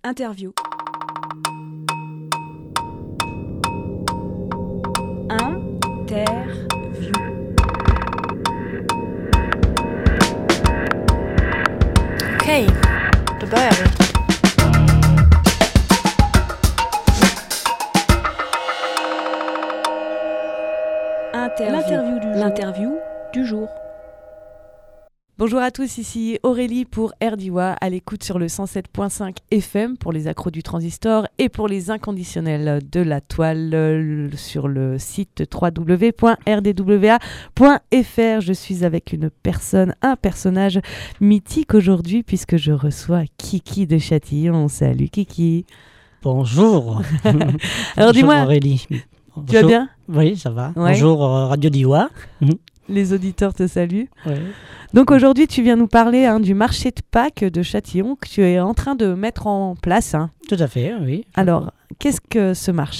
Interview. Okej, då börjar vi. L'interview du jour. Bonjour à tous, ici Aurélie pour RDIWA, à l'écoute sur le 107.5 FM pour les accros du transistor et pour les inconditionnels de la toile sur le site www.rdwa.fr. Je suis avec un personnage mythique aujourd'hui puisque je reçois Kiki de Châtillon. Salut Kiki. Bonjour. Alors dis-moi, Aurélie. Tu vas bien ? Oui, ça va. Ouais. Bonjour Radio Diwa. Les auditeurs te saluent. Ouais. Donc aujourd'hui, tu viens nous parler du marché de Pâques de Châtillon que tu es en train de mettre en place. Tout à fait, oui. Alors, qu'est-ce que ce marché ?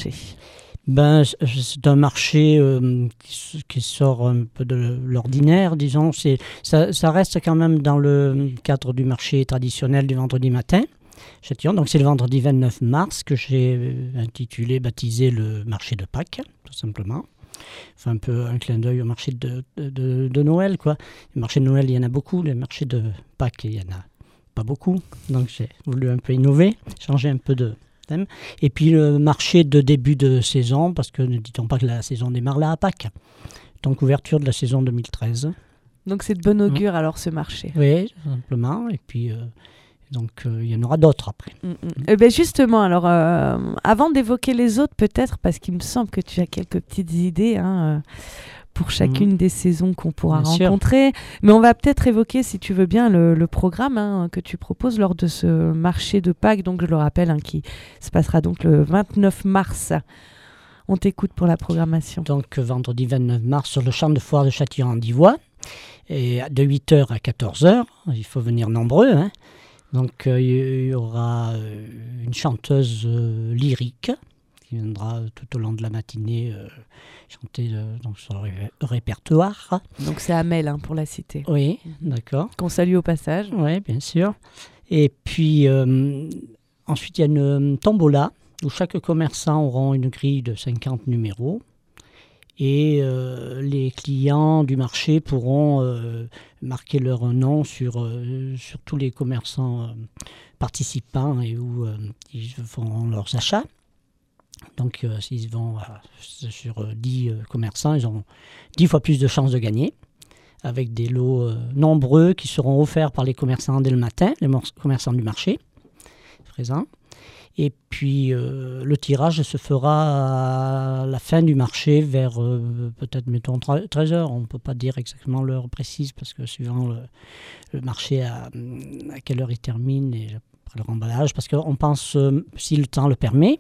C'est un marché qui sort un peu de l'ordinaire, disons. Ça reste quand même dans le cadre du marché traditionnel du vendredi matin, Châtillon. Donc c'est le vendredi 29 mars que j'ai baptisé le marché de Pâques, tout simplement. Enfin, un peu un clin d'œil au marché de Noël, quoi. Les marchés de Noël, il y en a beaucoup. Les marchés de Pâques, il n'y en a pas beaucoup. Donc j'ai voulu un peu innover, changer un peu de thème. Et puis le marché de début de saison, parce que ne dit-on pas que la saison démarre là à Pâques. Donc ouverture de la saison 2013. Donc c'est de bon augure alors ce marché. Oui, tout simplement. Et puis il y en aura d'autres après. Eh ben justement, alors avant d'évoquer les autres peut-être, parce qu'il me semble que tu as quelques petites idées pour chacune des saisons qu'on pourra Bien rencontrer. Sûr. Mais on va peut-être évoquer, si tu veux bien, le programme que tu proposes lors de ce marché de Pâques. Donc je le rappelle, qui se passera donc le 29 mars. On t'écoute pour la programmation. Donc vendredi 29 mars sur le champ de foire de Châtillon-en-Divois. Et de 8h à 14h, il faut venir nombreux, hein. Donc il y aura une chanteuse lyrique qui viendra tout au long de la matinée chanter donc sur le répertoire. Donc c'est Amel pour la citer. Oui, d'accord. Qu'on salue au passage. Oui, bien sûr. Et puis ensuite il y a une tombola où chaque commerçant aura une grille de 50 numéros. Et les clients du marché pourront marquer leur nom sur tous les commerçants participants et où ils feront leurs achats. Donc s'ils vont sur 10 commerçants, ils auront 10 fois plus de chances de gagner, avec des lots nombreux qui seront offerts par les commerçants dès le matin, les commerçants du marché présents. Et puis le tirage se fera à la fin du marché vers peut-être mettons 13h. On ne peut pas dire exactement l'heure précise parce que suivant le marché à quelle heure il termine et après le remballage. Parce qu'on pense, si le temps le permet,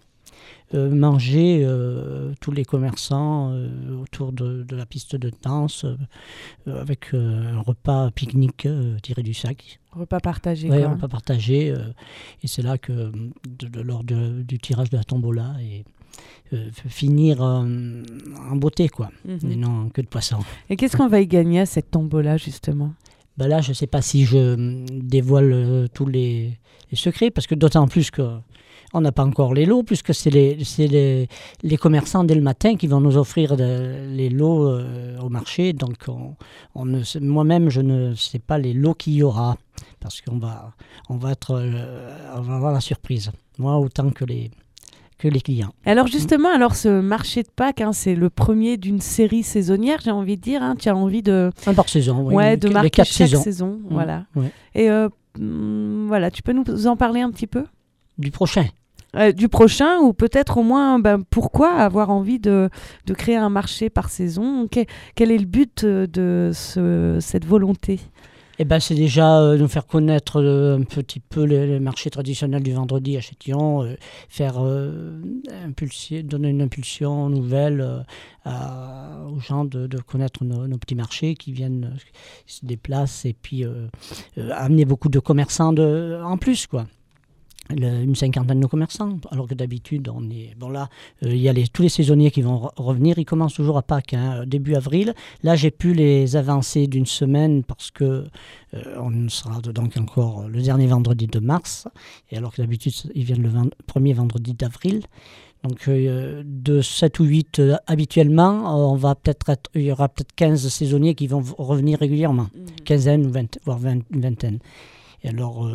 manger tous les commerçants autour de la piste de danse avec un repas pique-nique tiré du sac. Repas partagé. Oui, repas partagé. Et c'est là que lors du tirage de la tombola et finir en beauté, quoi. Et non que de poisson. Et qu'est-ce qu'on va y gagner à cette tombola, justement ? Là, je ne sais pas si je dévoile tous les secrets, parce que d'autant plus que on n'a pas encore les lots, puisque c'est les commerçants dès le matin qui vont nous offrir les lots au marché. Donc, moi-même, je ne sais pas les lots qu'il y aura, parce qu'on va avoir la surprise. Moi, autant que les clients. Alors justement, ce marché de Pâques, c'est le premier d'une série saisonnière, j'ai envie de dire. Tu as envie de... Un par saison, oui. Ouais, de marquer 4 chaque saisons. saison. Voilà. Ouais. Et voilà, tu peux nous en parler un petit peu ? Du prochain. Du prochain, ou peut-être au moins pourquoi avoir envie de créer un marché par saison ? Quel est le but de cette volonté ? C'est déjà nous faire connaître un petit peu les marchés traditionnels du vendredi à Châtillon, donner une impulsion nouvelle aux gens de connaître nos petits marchés qui viennent, qui se déplacent, et puis amener beaucoup de commerçants en plus, quoi. une cinquantaine de commerçants, alors que d'habitude, on est... Bon là, il y a tous les saisonniers qui vont revenir, ils commencent toujours à Pâques, début avril. Là, j'ai pu les avancer d'une semaine parce que on sera donc encore le dernier vendredi de mars, et alors que d'habitude, ils viennent le premier vendredi d'avril. Donc de 7 ou 8 habituellement, il y aura peut-être 15 saisonniers qui vont revenir régulièrement, quinzaine ou 20, voire une vingtaine. Et alors,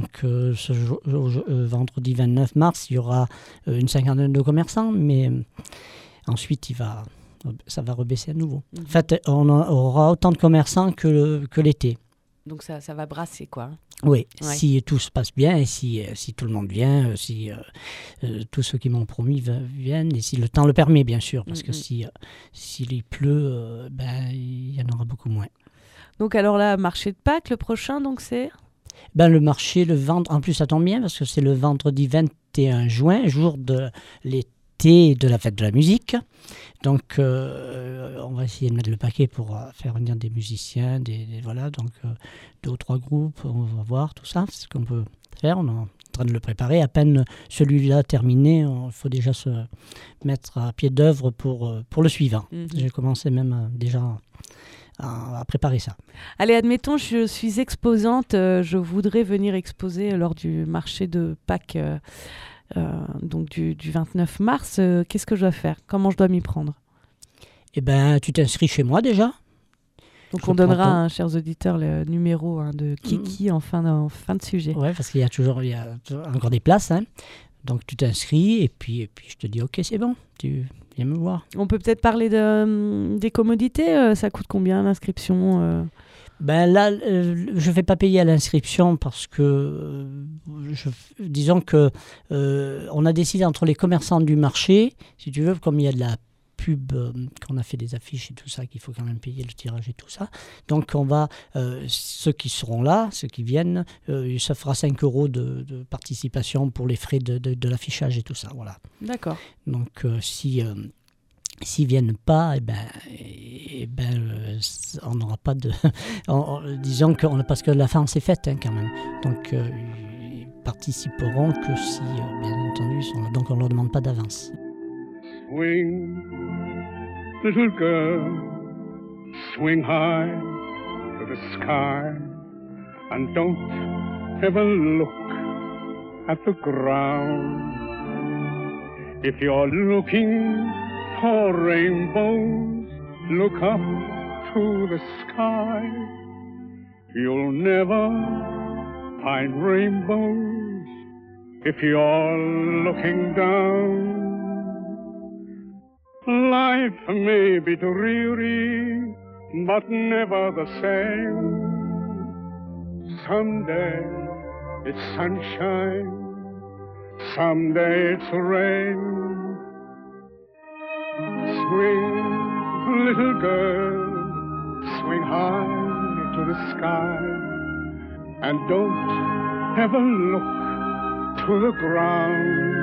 vendredi 29 mars, il y aura une cinquantaine de commerçants, mais ensuite, ça va rebaisser à nouveau. En fait, on aura autant de commerçants que l'été. Donc ça va brasser, quoi. Oui, si tout se passe bien, et si tout le monde vient, si tous ceux qui m'ont promis viennent, et si le temps le permet, bien sûr, parce que s'il pleut, il y en aura beaucoup moins. Donc alors là, marché de Pâques, le prochain, donc c'est le marché, en plus ça tombe bien, parce que c'est le vendredi 21 juin, jour de l'été de la fête de la musique. Donc on va essayer de mettre le paquet pour faire venir des musiciens, voilà, donc 2 ou 3 groupes, on va voir tout ça, c'est ce qu'on peut faire, on est en train de le préparer. À peine celui-là terminé, il faut déjà se mettre à pied d'œuvre pour le suivant. J'ai commencé même déjà à préparer ça. Allez, admettons, je suis exposante, je voudrais venir exposer lors du marché de Pâques, donc du 29 mars. Qu'est-ce que je dois faire? Comment je dois m'y prendre? Eh bien, tu t'inscris chez moi déjà. Donc on donnera, chers auditeurs, le numéro de Kiki en fin de sujet. Oui, parce qu'il y a encore des places. Donc tu t'inscris et puis je te dis ok, c'est bon, tu viens me voir. On peut peut-être parler des commodités. Ça coûte combien l'inscription? Là, je ne vais pas payer à l'inscription parce que, disons que on a décidé entre les commerçants du marché, si tu veux, comme il y a de la pub, qu'on a fait des affiches et tout ça, qu'il faut quand même payer le tirage et tout ça. Donc on va, ceux qui seront là, ceux qui viennent, ça fera 5 € de participation pour les frais de l'affichage et tout ça. Voilà. D'accord. Donc s'ils viennent pas, on n'aura pas de... disons que parce que la fin s'est faite quand même. Donc ils participeront que si, bien entendu, ils sont là. Donc on ne leur demande pas d'avance. Swing, little girl, swing high to the sky, and don't ever look at the ground. If you're looking for rainbows, look up to the sky. You'll never find rainbows if you're looking down. Life may be dreary, but never the same. Someday it's sunshine, someday it's rain. Swing, little girl, swing high to the sky, and don't ever look to the ground.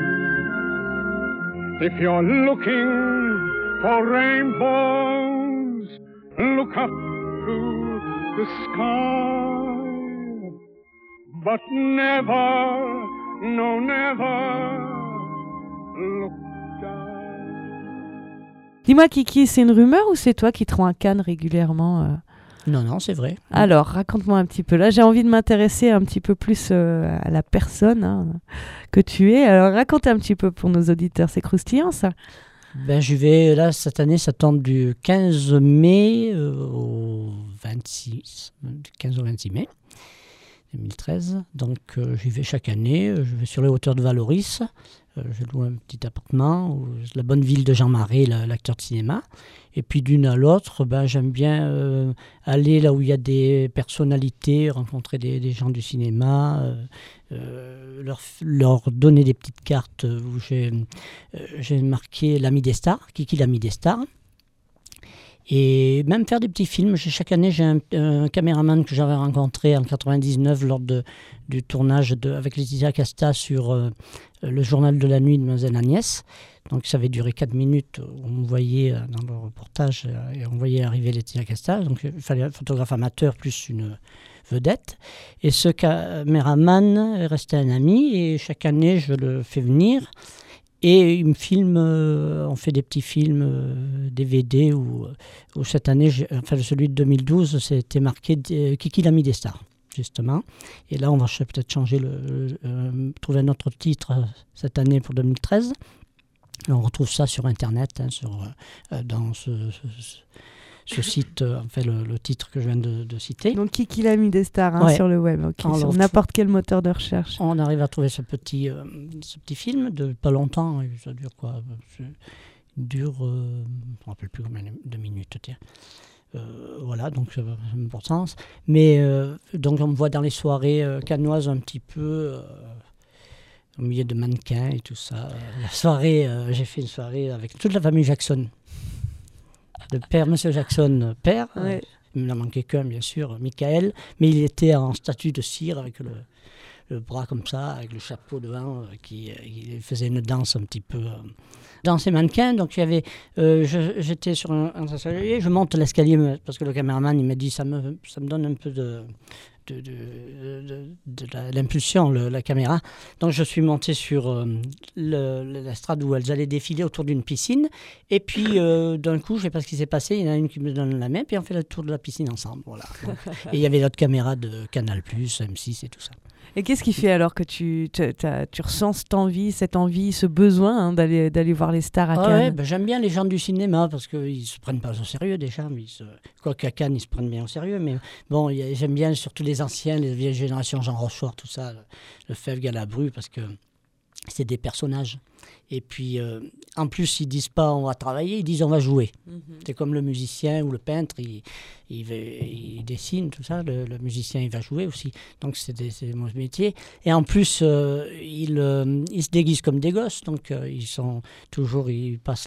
If you're looking for rainbows, look up to the sky, but never, no never, look down. Dis-moi Kiki, c'est une rumeur ou c'est toi qui te rends à Cannes régulièrement Non, c'est vrai. Alors, raconte-moi un petit peu. Là, j'ai envie de m'intéresser un petit peu plus à la personne que tu es. Alors, raconte un petit peu pour nos auditeurs. C'est croustillant, ça? Je vais, là, cette année, ça tombe du 15 mai au 26 mai 2013. Donc, j'y vais chaque année. Je vais sur les hauteurs de Valoris. Je loue un petit appartement, la bonne ville de Jean Marais, l'acteur de cinéma. Et puis d'une à l'autre, j'aime bien aller là où il y a des personnalités, rencontrer des gens du cinéma, leur donner des petites cartes où j'ai marqué l'ami des stars, Kiki l'ami des stars. Et même faire des petits films. Chaque année, j'ai un caméraman que j'avais rencontré en 99 lors du tournage avec Laetitia Casta sur le journal de la nuit de Mademoiselle Agnès. Donc ça avait duré 4 minutes. On me voyait dans le reportage et on voyait arriver Laetitia Casta. Donc il fallait un photographe amateur plus vedette. Et ce caméraman est resté un ami et chaque année, je le fais venir. Et il me filme, on fait des petits films DVD où cette année, celui de 2012, c'était marqué Kiki l'ami des stars, justement. Et là, on va peut-être changer, trouver un autre titre cette année pour 2013. Et on retrouve ça sur Internet, dans ce site, le titre que je viens de citer. Donc Kiki l'ami des stars sur le web, sur n'importe quel moteur de recherche. On arrive à trouver ce petit film de pas longtemps, ça dure quoi ? Il dure, je ne me rappelle plus combien de minutes, tiens. Voilà, donc ça a une importance. Mais donc on me voit dans les soirées cannoises un petit peu, au milieu de mannequins et tout ça. La soirée, j'ai fait une soirée avec toute la famille Jackson. Le père, Monsieur Jackson, père. Ouais. Il n'en manquait qu'un, bien sûr, Michael. Mais il était en statue de cire avec le bras comme ça, avec le chapeau devant, il faisait une danse un petit peu. Dans ces mannequins, donc j'étais sur un escalier, je monte l'escalier parce que le caméraman il m'a dit ça me donne un peu de l'impulsion, la caméra. Donc je suis monté sur l'estrade où elles allaient défiler autour d'une piscine. Et puis d'un coup, je ne sais pas ce qui s'est passé, il y en a une qui me donne la main, puis on fait le tour de la piscine ensemble. Voilà. Et il y avait d'autres caméras de Canal+, M6 et tout ça. Et qu'est-ce qui fait alors que tu ressens cette envie, ce besoin d'aller voir les stars à Cannes? Ouais, j'aime bien les gens du cinéma parce qu'ils ne se prennent pas au sérieux déjà. Quoique à Cannes, ils se prennent bien au sérieux. Mais bon, j'aime bien surtout les anciens, les vieilles générations, Jean Rochefort, tout ça, le Fèvre Galabru, parce que c'est des personnages. Et puis, en plus, ils ne disent pas on va travailler, ils disent on va jouer. Mm-hmm. C'est comme le musicien ou le peintre, il dessine, tout ça. Le musicien, il va jouer aussi. Donc, c'est mon métier. Et en plus, ils se déguisent comme des gosses. Donc, ils passent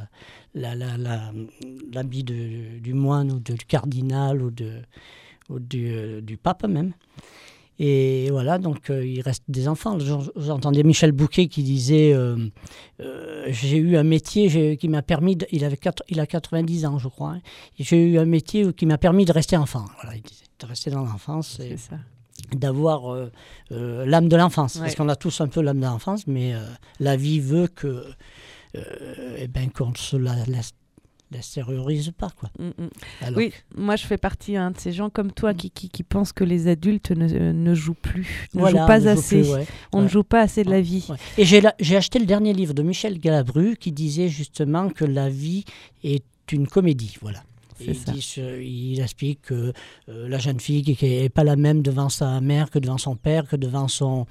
l'habit du moine ou du cardinal ou du pape même. Et voilà, donc il reste des enfants. J'entendais Michel Bouquet qui disait j'ai eu un métier qui m'a permis, il a 90 ans je crois, hein. J'ai eu un métier qui m'a permis de rester enfant. Voilà, il disait, de rester dans l'enfance et d'avoir l'âme de l'enfance. Ouais. Parce qu'on a tous un peu l'âme de l'enfance, mais la vie veut que qu'on se la terrorise pas, quoi. Alors, oui, moi je fais partie de ces gens comme toi qui pensent que les adultes ne jouent plus, ne voilà, jouent pas assez. Plus, ouais. On ne joue pas assez de la vie. Ouais. Et j'ai acheté le dernier livre de Michel Galabru qui disait justement que la vie est une comédie, voilà. Il explique que la jeune fille qui n'est pas la même devant sa mère que devant son père, que devant son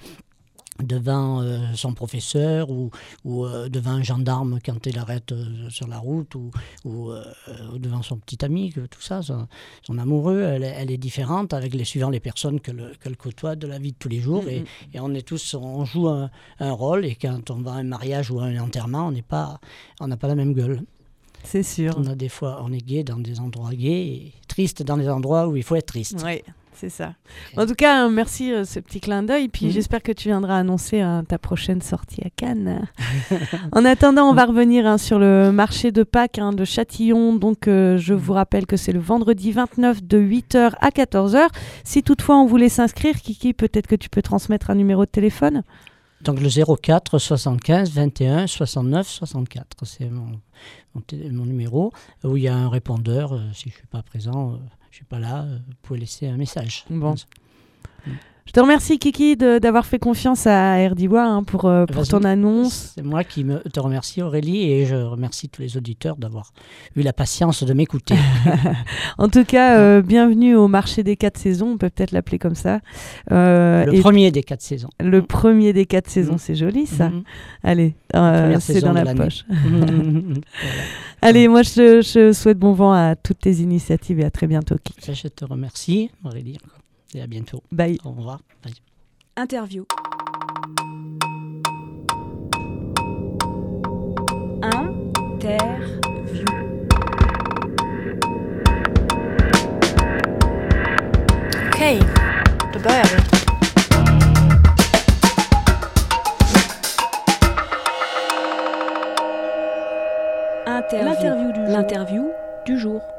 professeur ou devant un gendarme quand il arrête sur la route ou devant son petit ami, que tout ça, son amoureux, elle est différente suivant les personnes qu'elle côtoie de la vie de tous les jours. Mm-hmm. Et on joue un rôle, et quand on va à un mariage ou à un enterrement, on n'a pas la même gueule. C'est sûr. Des fois, on est gai dans des endroits gays et triste dans des endroits où il faut être triste. Oui. C'est ça. En tout cas, merci ce petit clin d'œil. Puis j'espère que tu viendras annoncer ta prochaine sortie à Cannes. En attendant, on va revenir sur le marché de Pâques de Châtillon. Donc, je vous rappelle que c'est le vendredi 29 de 8h à 14h. Si toutefois on voulait s'inscrire, Kiki, peut-être que tu peux transmettre un numéro de téléphone. Donc le 04 75 21 69 64, c'est mon numéro, où il y a un répondeur. Si je ne suis pas présent, je ne suis pas là, vous pouvez laisser un message. Bon. Je te remercie, Kiki, d'avoir fait confiance à Erdiwa pour ton annonce. C'est moi qui te remercie, Aurélie, et je remercie tous les auditeurs d'avoir eu la patience de m'écouter. En tout cas, bienvenue au marché des 4 saisons, on peut peut-être l'appeler comme ça. Premier des 4 saisons. Le premier des 4 saisons, c'est joli ça. Allez, c'est dans la poche. Voilà. Allez, moi je souhaite bon vent à toutes tes initiatives et à très bientôt, Kiki. Je te remercie, Aurélie. Et à bientôt. Bye. Au revoir. Bye. Interview. Okej, då börjar vi. L'interview du jour.